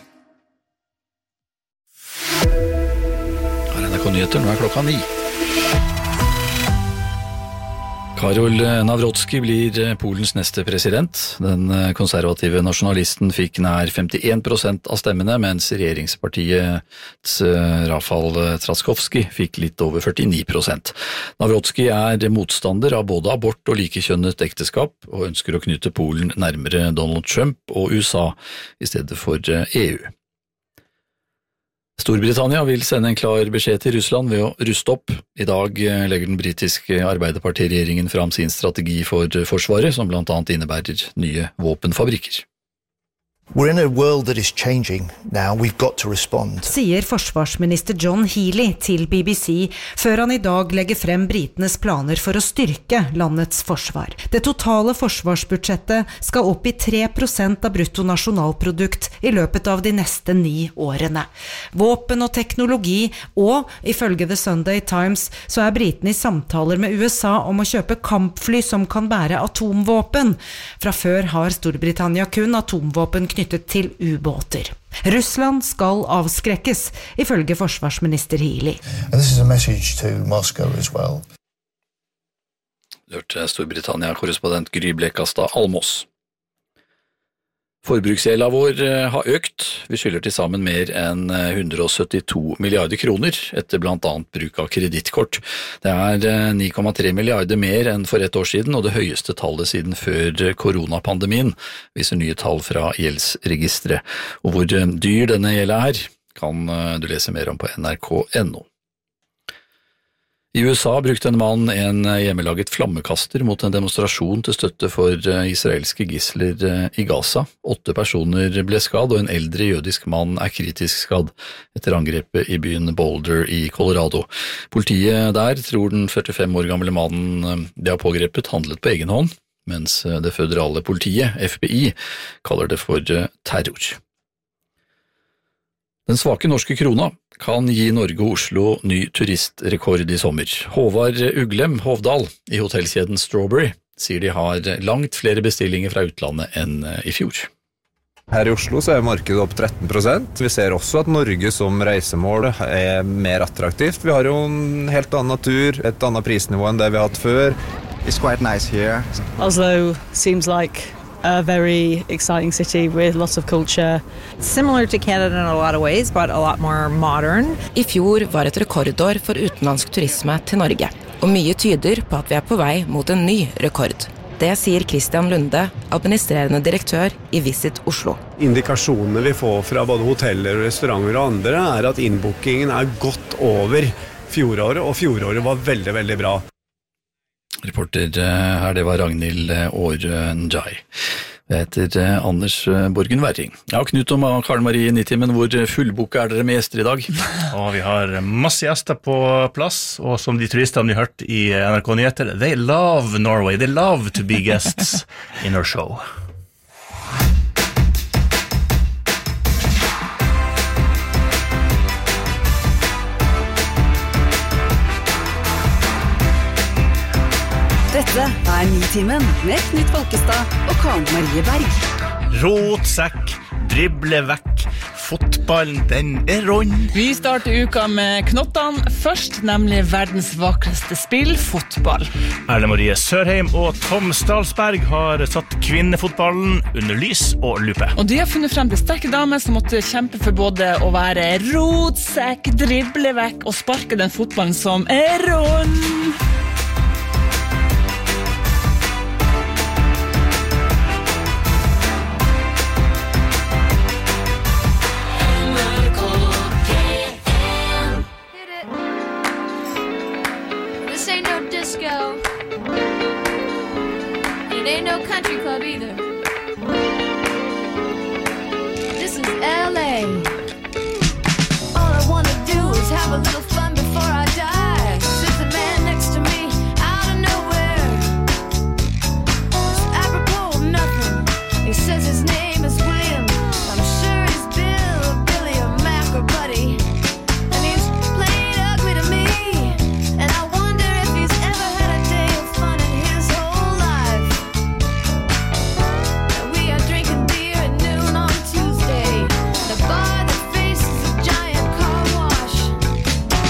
Her er N R K Nyheter, nå er klokka ni. Karol Nawrocki blir Polens neste president. Den konservative nasjonalisten fikk nær femtien prosent av stemmene, mens regjeringspartiets Rafał Trzaskowski fikk litt over førtini prosent. Nawrocki er motstander av både abort og likekjønnet ekteskap, og ønsker å knytte Polen nærmere Donald Trump og U S A i stedet for E U. Storbritannia vil sende en klar beskjed til Russland ved å ruste opp. I dag legger den britiske arbeiderpartiregjeringen fram sin strategi for forsvaret, som blant annet innebærer nye våpenfabrikker. We're in a world that is changing now. We've got to respond. Sier forsvarsminister John Healey til B B C før han i dag legger frem britenes planer for å styrke landets forsvar. Det totale forsvarsbudsjettet skal opp i tre prosent av bruttonasjonalprodukt i løpet av de neste ni årene. Våpen og teknologi, og ifølge The Sunday Times så er britene i samtaler med U S A om å kjøpe kampfly som kan bære atomvåpen. Fra før har Storbritannia kun atomvåpen knyttet til ubåter. Russland skal avskrekkes, ifølge forsvarsminister Healey. And this is a message to Moscow as well. Hørte Storbritannia-korrespondent Gry Blekastad Almås. Forbruksgjelda vår har økt. Vi skylder til sammen mer enn hundre og syttito milliarder kroner, etter blant annet bruk av kredittkort. Det er ni komma tre milliarder mer enn for et år siden, og det høyeste tallet siden før koronapandemien, viser nye tall fra gjeldsregistret. Og hvor dyr denne gjelda er, kan du lese mer om på N R K punktum N O. I U S A brukte en mann en hjemmelaget flammekaster mot en demonstrasjon til støtte for israelske gisler i Gaza. Åtte personer ble skadd, og en eldre jødisk mann er kritisk skadd etter angrepet i byen Boulder i Colorado. Politiet der tror den førtifem år gamle mannen de har pågrepet handlet på egen hånd, mens det føderale politiet, F B I, kaller det for terror. Den svake norske krona kan gi Norge og Oslo ny turistrekord i sommer. Håvard Uglem Hovdal i hotellkjeden Strawberry sier de har langt flere bestillinger fra utlandet enn i fjor. Her i Oslo så er markedet opp tretten prosent. Vi ser også at Norge som reisemål er mer attraktivt. Vi har jo en helt annen natur, et annet prisnivå enn det vi har hatt før. It's quite nice here. Oslo seems like a very exciting city with lots of culture. Similar to Canada in a lot of ways, but a lot more modern. I fjor var et rekordår for utenlandsk turisme til Norge, og mye tyder på at vi er på vei mot en ny rekord. Det sier Christian Lunde, administrerende direktør i Visit Oslo. Indikasjonene vi får fra både hoteller, restauranter og andre er at innbookingen er godt over fjoråret, og fjoråret var veldig, veldig bra. Reporter her, det var Ragnhild Årenjai. Jeg heter Anders Borgen Werring. Ja, Knut og Karen Marie Nitimen, hvor fullboka er dere med gjester i dag? Og vi har masse gjester på plass, og som de turistene vi hørte i N R K Nyheter, they love Norway, they love to be guests in our show. Dette er Nitimen med Knut Folkestad og Karen Marie Berg. Rotsekk, drible vekk, fotballen den er rund. Vi starter uka med knottene først, nemlig verdens vakreste spill, fotball. Erle Marie Sørheim og Tom Stalsberg har satt kvinnefotballen under lys og lupe. Og de har funnet frem til sterke damer som måtte kjempe for både å være rotsekk, drible vekk og sparke den fotballen som er rund. Ain't no country club either. This is L A. All I wanna do is have a little fun before I die. Sits a man next to me out of nowhere. Just apropos of nothing. He says his name is William. I'm sure he's Bill or Billy or Mac or Buddy. And he's plain ugly to me. And I wonder if he's ever had a day of fun in his whole life. We are drinking beer at noon on Tuesday. The bar that faces a giant car wash.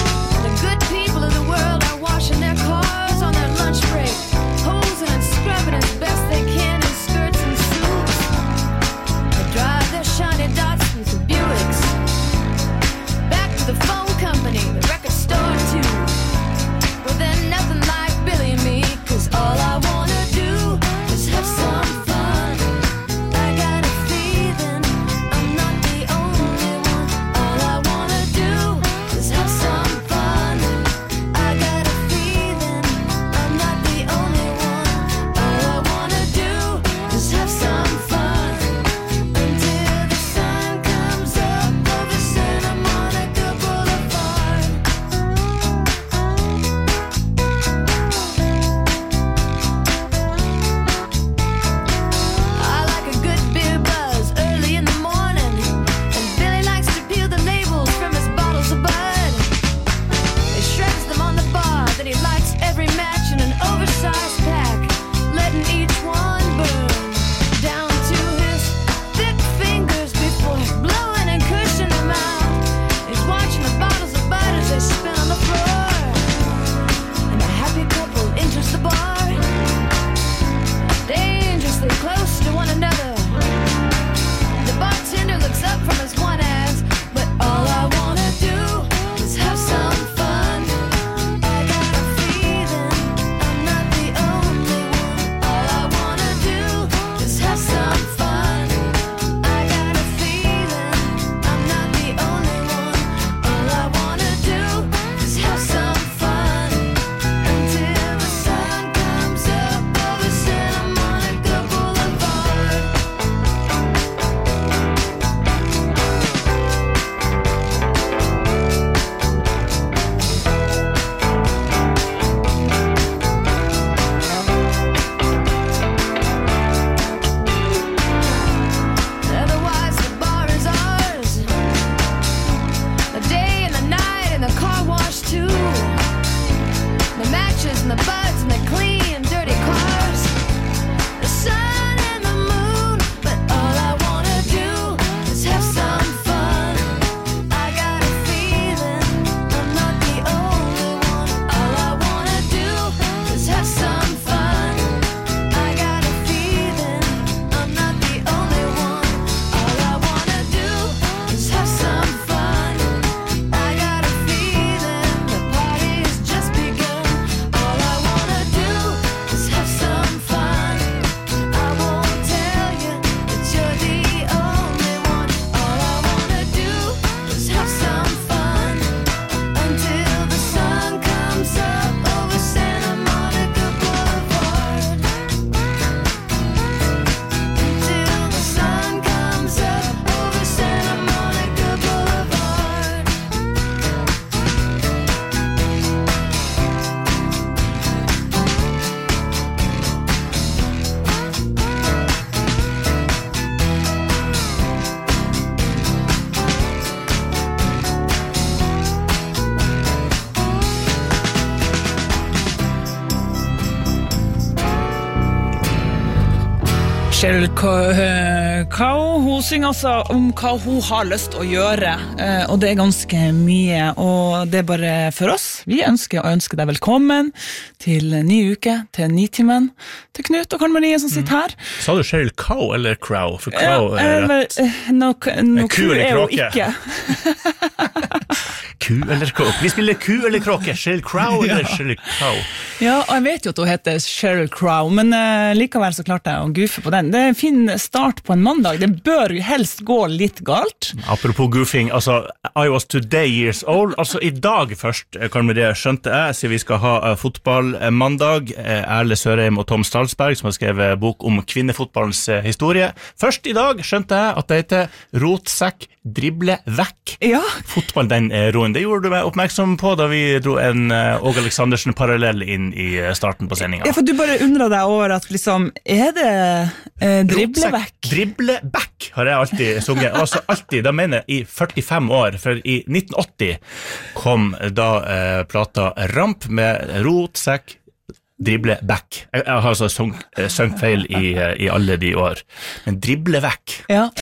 Sheryl Crow, hun synger altså om hva hun har lyst å gjøre, og det er ganske mye, og det er bare for oss. Vi ønsker å ønske deg velkommen til ny uke, til Nitimen, til Knut og Karen Marie som sitter her. Sa du Sheryl Crow eller Crow? For Crow ja, er rett. No, no, ku eller er jo kråke? ikke. Ku eller kråke? Vi spiller ku eller kråke. Sheryl Crow eller Sheryl Crow? Ja, og jeg vet jo at hun heter Sheryl Crow, men uh, likevel så klarte jeg å goofe på den. Det er en fin start på en mandag. Det bør jo helst gå litt galt. Apropos goofing, altså, I was today years old. Altså, i dag først, kan vi det skjønte jeg, så vi skal ha uh, fotballmandag. Uh, Erle Sørheim og Tom Stalsberg, som har skrevet bok om kvinnefotballens uh, historie. Først i dag skjønte jeg at det heter rotsekk, drible vekk. Ja. Fotball, den uh, roen. Det gjorde du meg oppmerksom på da vi dro en uh, Åge Aleksandersen parallell inn i starten på sendingen. Ja, for du bare undrer deg over at liksom, er det eh, driblevekk? Driblevekk har jeg alltid sunget. Altså alltid, da mener jeg i førtifem år, for i nitten åtti kom da eh, plata Ramp med rotsekk, driblevekk. Jeg, jeg har altså sunget feil i, i alle de år. Men driblevekk. Ja,